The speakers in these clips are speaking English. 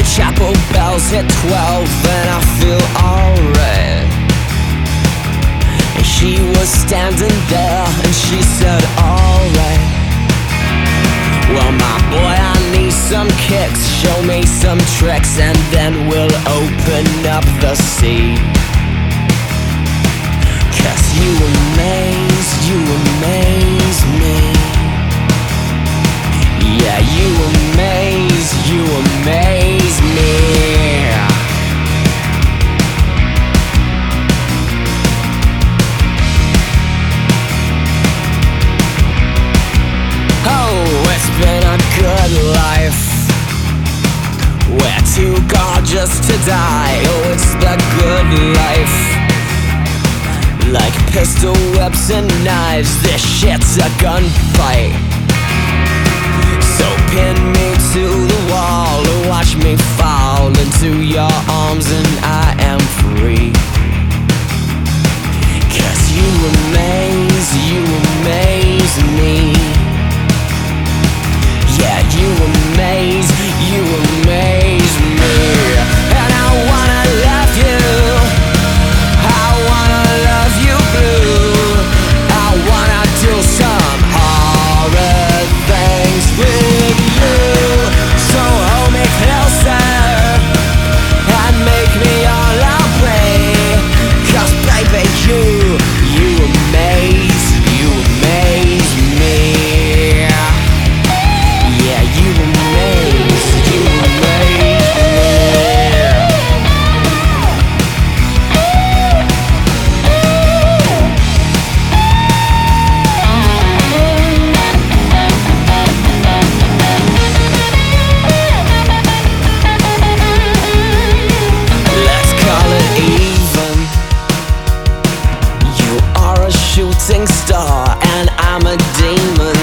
chapel bells hit 12 and I feel alright. And she was standing there and she said, alright. Well, my boy, I need some kicks, show me some tricks, and then we'll open up the sea. 'Cause you amaze me. Yeah, you amaze me. Oh, it's been a good life. We're too gorgeous to die. Oh, it's the good life. Like pistol whips and knives, this shit's a gunfight. So pin me to the wall and watch me fall into your arms and I am free. 'Cause you amaze me. Yeah, you amaze me. And I wanna love you, I wanna love you blue. I wanna do some horror things with you. So hold me closer and make me all I'll play. 'Cause baby, you amaze me. Yeah, you amaze me. Let's call it even. You are a shooting star and I'm a demon.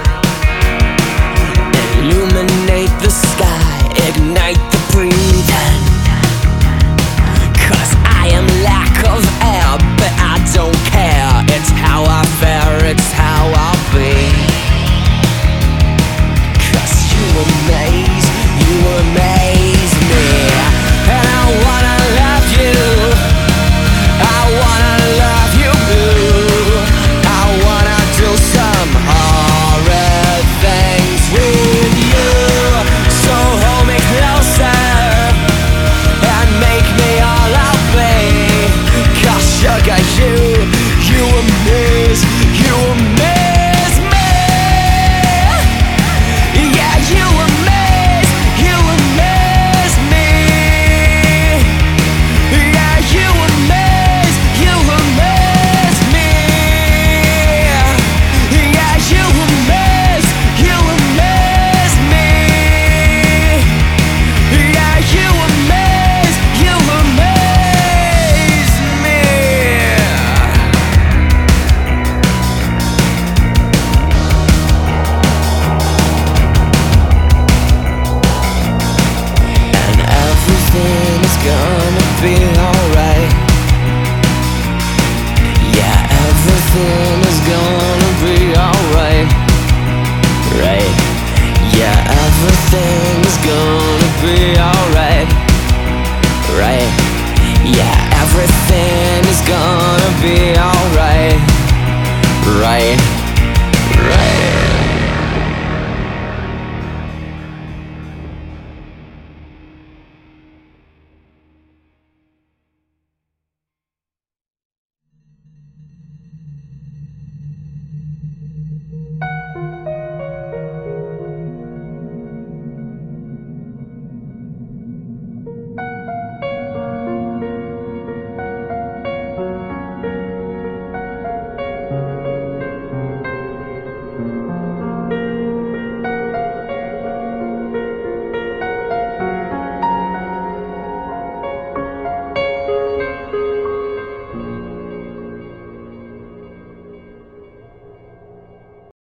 Illuminate the sky, ignite the breathing. 'Cause I am lack of air, but I don't care. It's how I fare, it's how I'll be. 'Cause you amaze me. And I wanna love you, I wanna love you blue. I wanna do some horror things with you. So hold me closer and make me all I'll be. 'Cause sugar, you amaze me. Yeah, you amaze me. Yeah, you amaze me. Yeah, you amaze me. Yeah, you amaze me. And everything is gonna be alright. Yeah, everything is gonna be alright. Right. Yeah, everything is gonna be alright. Right. Yeah, everything is gonna be alright. Right.